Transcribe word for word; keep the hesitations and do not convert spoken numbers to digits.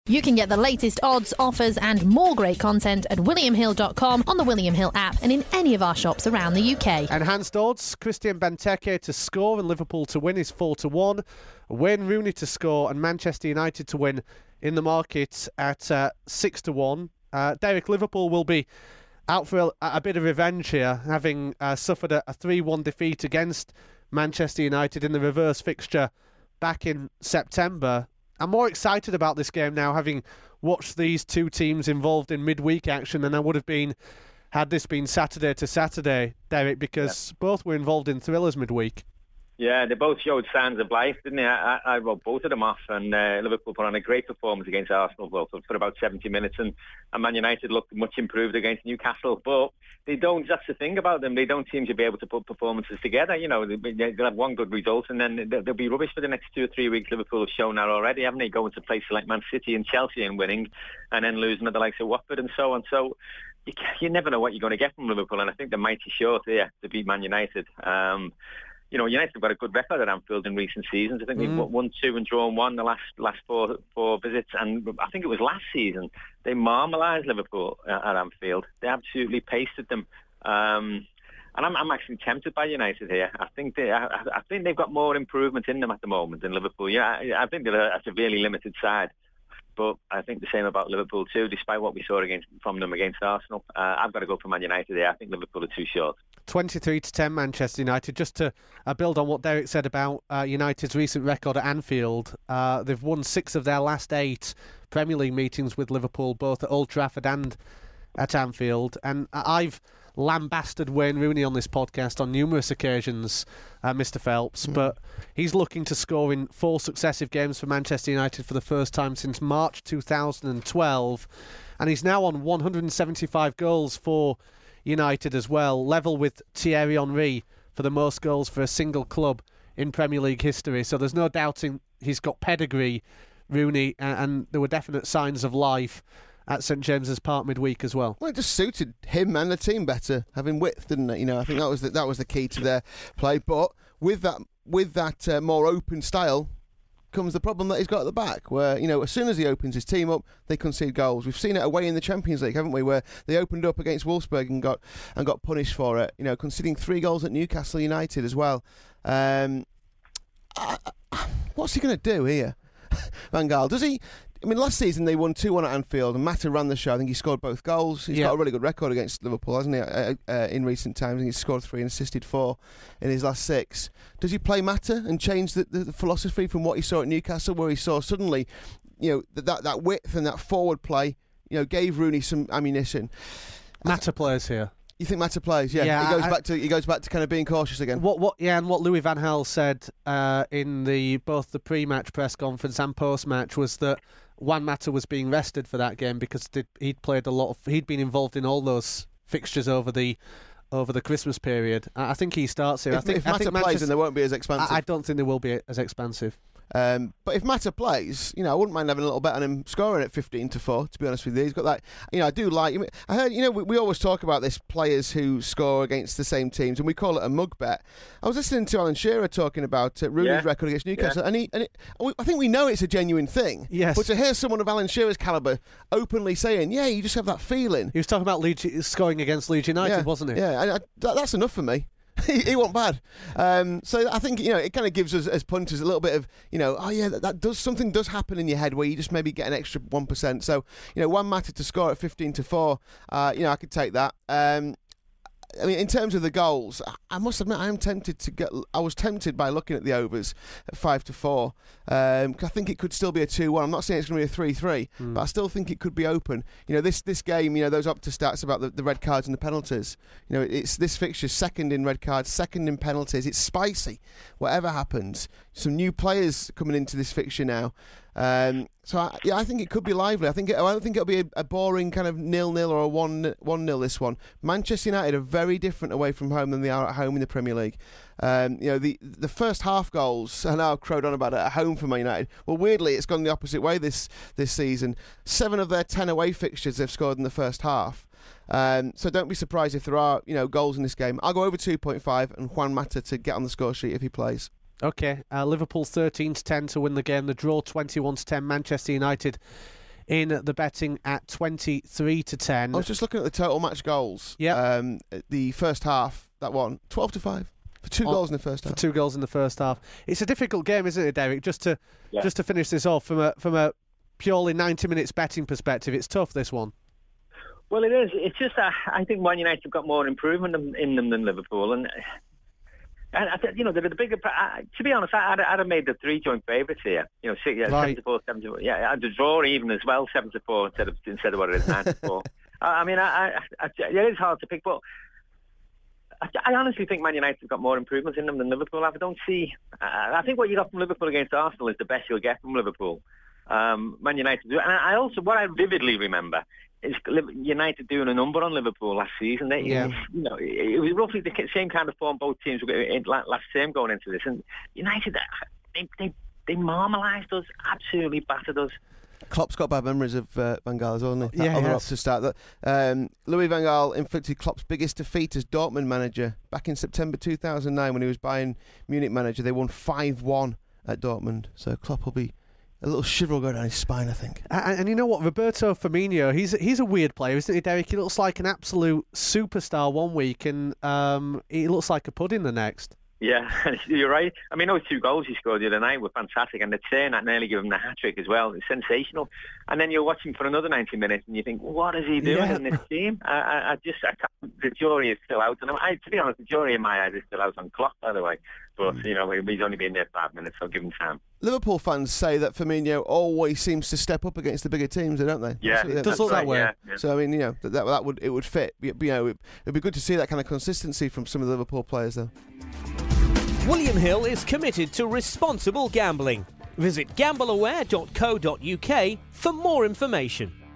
You can get the latest odds, offers and more great content at william hill dot com, on the William Hill app and in any of our shops around the U K. Enhanced odds, Christian Benteke to score and Liverpool to win is four to one. Wayne Rooney to score and Manchester United to win in the market at uh, six to one. Uh, Derek, Liverpool will be out for a, a bit of revenge here, having uh, suffered a, a three one defeat against Manchester United in the reverse fixture back in September. I'm more excited about this game now, having watched these two teams involved in midweek action than I would have been had this been Saturday to Saturday, Derek, because yeah. both were involved in thrillers midweek. Yeah, they both showed signs of life, didn't they? I, I wrote both of them off, and uh, Liverpool put on a great performance against Arsenal well, for, for about seventy minutes, and, and Man United looked much improved against Newcastle. But they don't, that's the thing about them, they don't seem to be able to put performances together. You know, they, they'll have one good result, and then they'll be rubbish for the next two or three weeks. Liverpool have shown that already, haven't they? Going to places like Man City and Chelsea and winning, and then losing to the likes of Watford and so on. So you, you never know what you're going to get from Liverpool, and I think they're mighty short here to beat Man United. Um, You know, United have got a good record at Anfield in recent seasons. I think they've mm. won two and drawn one the last last four four visits. And I think it was last season they marmalised Liverpool at Anfield. They absolutely pasted them. Um, and I'm, I'm actually tempted by United here. I think they, I, I think they've got more improvement in them at the moment than Liverpool. Yeah, I, I think they're a severely limited side. But I think the same about Liverpool too, despite what we saw against from them against Arsenal. Uh, I've got to go for Man United there. I think Liverpool are too short. twenty-three to ten Manchester United. Just to uh, build on what Derek said about uh, United's recent record at Anfield, uh, they've won six of their last eight Premier League meetings with Liverpool, both at Old Trafford and at Anfield. And I've lambasted Wayne Rooney on this podcast on numerous occasions, uh, Mister Phelps, mm. but he's looking to score in four successive games for Manchester United for the first time since March two thousand twelve, and he's now on one hundred seventy-five goals for United as well, level with Thierry Henry for the most goals for a single club in Premier League history. So there's no doubting he's got pedigree, Rooney, and, and there were definite signs of life at St James's Park midweek as well. Well, it just suited him and the team better, having width, didn't it? You know, I think that was the, that was the key to their play. But with that with that uh, more open style comes the problem that he's got at the back, where, you know, as soon as he opens his team up, they concede goals. We've seen it away in the Champions League, haven't we, where they opened up against Wolfsburg and got and got punished for it. You know, conceding three goals at Newcastle United as well. Um, I, I, what's he going to do here, Van Gaal? Does he? I mean, last season they won two one at Anfield and Mata ran the show. I think he scored both goals. He's yeah. got a really good record against Liverpool, hasn't he, uh, uh, in recent times. I think he's scored three and assisted four in his last six. Does he play Mata and change the, the, the philosophy from what he saw at Newcastle, where he saw suddenly, you know, that, that width and that forward play, you know, gave Rooney some ammunition? Mata plays here. You think Mata plays? Yeah, yeah he goes I, back to he goes back to kind of being cautious again. What? What? Yeah, and what Louis van Gaal said uh, in the both the pre-match press conference and post-match was that Juan Mata was being rested for that game because he'd played a lot of. He'd been involved in all those fixtures over the over the Christmas period. I think he starts here. If, I think if Mata I think plays, Manchester, then they won't be as expensive. I, I don't think they will be as expensive. Um, but if Mata plays, you know, I wouldn't mind having a little bet on him scoring at fifteen to four, to be honest with you. He's got that, you know, I do like, I heard, you know, we, we always talk about this, players who score against the same teams, and we call it a mug bet. I was listening to Alan Shearer talking about uh, Rooney's yeah. record against Newcastle, yeah. and, he, and it, I think we know it's a genuine thing. Yes. But to hear someone of Alan Shearer's calibre openly saying, yeah, you just have that feeling. He was talking about Leeds, scoring against Leeds United, yeah. wasn't he? Yeah, and I, that, that's enough for me. he, he wasn't bad. Um, so I think, you know, it kind of gives us as punters a little bit of, you know, oh yeah, that, that does something does happen in your head where you just maybe get an extra one percent. So, you know, Juan Mata to score at fifteen to four, uh, you know, I could take that. Um, I mean, in terms of the goals, I must admit I am tempted to get. I was tempted by looking at the overs at five to four. Um, I think it could still be a two one. I'm not saying it's going to be a three three, mm. but I still think it could be open. You know, this this game. You know, those Opta stats about the, the red cards and the penalties. You know, it's this fixture second in red cards, second in penalties. It's spicy. Whatever happens, some new players coming into this fixture now. Um, so I, yeah, I think it could be lively. I think it, I don't think it'll be a, a boring kind of nil-nil or a one one nil. This one, Manchester United are very different away from home than they are at home in the Premier League. Um, you know, the the first half goals. I know I've crowed on about it at home for Man United. Well, weirdly, it's gone the opposite way this this season. Seven of their ten away fixtures they've scored in the first half. Um, so don't be surprised if there are, you know, goals in this game. I'll go over two point five and Juan Mata to get on the score sheet if he plays. Okay, uh, Liverpool thirteen to ten to win the game. The draw twenty-one to ten. Manchester United in the betting at twenty-three to ten. I was just looking at the total match goals. Yeah. Um, the first half, that one, twelve to five. For two Oh, goals in the first half. For two goals in the first half. It's a difficult game, isn't it, Derek? Just to Yeah. just to finish this off from a from a purely ninety minutes betting perspective, it's tough, this one. Well, it is. It's just uh, I think Man United have got more improvement in, in them than Liverpool, and and I think, you know, they're the bigger. Uh, to be honest, I, I'd, I'd have made the three joint favourites here. You know, six, yeah, Right. seven to four, seven to four. Yeah, I'd draw even as well, seven to four instead of instead of what it is nine to four. I, I mean, I, I, I, it is hard to pick, but I, I honestly think Man United have got more improvements in them than Liverpool have. I don't see. Uh, I think what you got from Liverpool against Arsenal is the best you'll get from Liverpool. Um, Man United do, and I also what I vividly remember is United doing a number on Liverpool last season. They, Yeah. you know, it was roughly the same kind of form both teams were in last term going into this, and United they they, they marmalised us, absolutely battered us. Klopp's got bad memories of uh, Van Gaal as well, hasn't he? That Yeah, he other has. up to start that. Um, Louis Van Gaal inflicted Klopp's biggest defeat as Dortmund manager back in September two thousand nine when he was Bayern Munich manager. They won five one at Dortmund, so Klopp will be a little shiver will go down his spine, I think. And, and you know what, Roberto Firmino, he's he's a weird player, isn't he, Derek? He looks like an absolute superstar one week, and um, he looks like a pudding the next. Yeah, you're right. I mean, those two goals he scored the other night were fantastic, and the turn that nearly gave him the hat-trick as well. It's sensational. And then you're watching for another ninety minutes, and you think, what is he doing Yeah. in this team? I, I, I just, I can't, the jury is still out. And I, to be honest, the jury in my eyes is still out on Klopp, by the way. But, you know, he's only been there five minutes, so give him time. Liverpool fans say that Firmino always seems to step up against the bigger teams, don't they? Yeah, That's- it does look that way. Yeah, yeah. So I mean, you know, that, that that would it would fit. You know, it, it'd be good to see that kind of consistency from some of the Liverpool players, though. William Hill is committed to responsible gambling. Visit gamble aware dot co dot uk for more information.